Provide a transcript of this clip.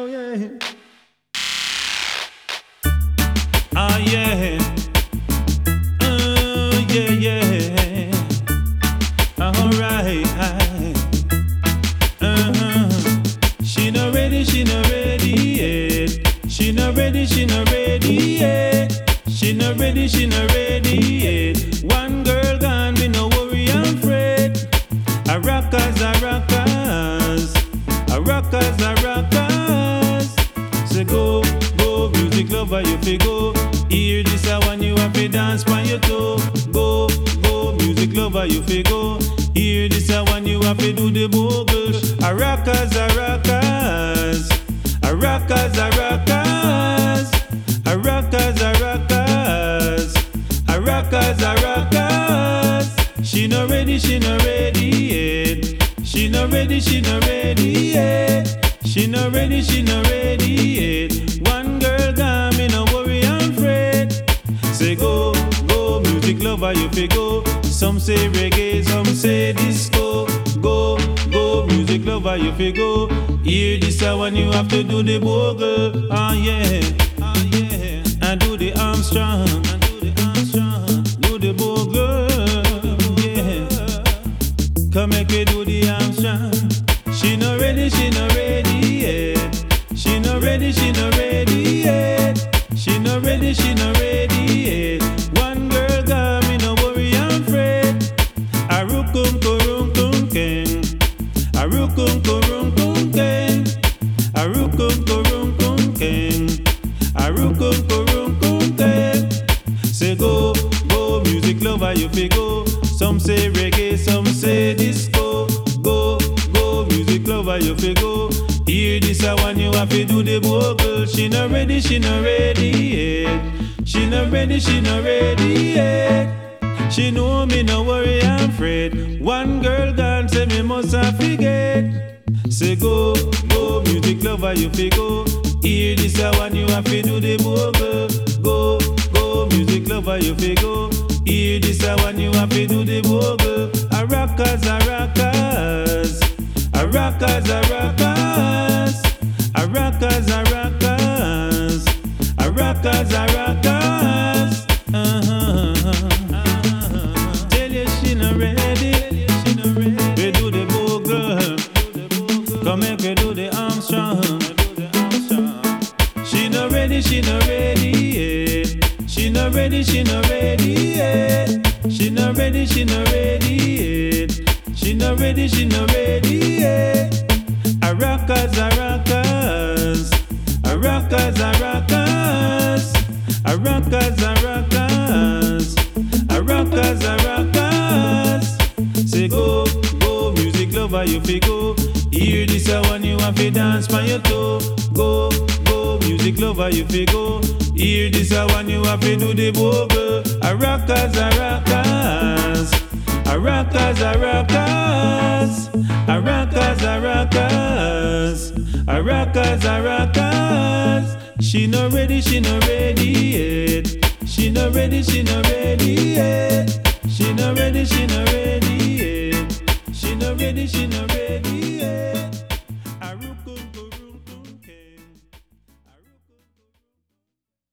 Oh yeah. Ah yeah. Yeah, yeah. Alright. She not ready, she not ready yet. She not ready, she not ready yet. She not ready, she not ready yet. One girl gone, me no worry and fret. A rockers, a rockers. A rockers, a rockers. Say go, go, music lover, you fi go. Hear this a one, you have to dance on your toe. Go, go, music lover, you fi go. Hear this a one, you have to do the bogle. A rockers, a rockers. A rockers, a rockers. A rockers, a rockers. A rockers, a rockers. She not ready, she not ready yet. She not ready, she not ready yet. She not ready, she not ready yet. One girl gone, me no worry and fret. Say go, go, music lover, you fi go. Some say reggae, some say disco. Go, go, music lover, you fi go. Hear this a one, you have to do the bogle. Ah yeah, ah yeah. And do the Armstrong, and do the Armstrong. Do the bogle, yeah. Come make me do the Armstrong. She not ready, she not ready yet. She not ready, she not ready yet. She not ready, she not ready yet. One girl got me no worry and fret. A rukum kurum kum ken. A rukum kurum kum ken. A rukum kurum kum ken. A rukum kurum kum ken. Say go, go, music lover, you fi go. Some say reggae, some say disco. Go, go, music lover, you fi go. Hear this a one, you have to do the bogle. She not ready, she not ready yet. She not ready, she not ready yet. She know me no worry and fret. One girl gone, say me must have forget. Say go, go, music lover, you fi go. Hear this a one, you have to do the bogle. Go, go, music lover, you fi go. Hear this a one, you have to do the bogle. A rockers, a rockers. A rockers, a rockers. A rockers, a rockers. A rockers, a rockers. Tell you she not ready. We do the bogle. Come make we do the Armstrong. She not ready, she not ready yet. She not ready, she not ready yet. She not ready, she not ready yet. She not ready, she not ready yet. A rockers, a rockers. A rockers, a rockers. A rockers, a rockers. A rockers, a rockers. Say go, go, music lover, you fi go. Hear this a one, you have to dance on your toe. Go, go, music lover, you fi go. Hear this a one, you have to do the bogle. A rockers, a rockers. A rockers, a rockers. A rockers, a rockers. A rockers, a rockers. She not ready, she not ready yet. She not ready, she not ready yet. She not ready, she not ready yet. She not ready, she not ready yet.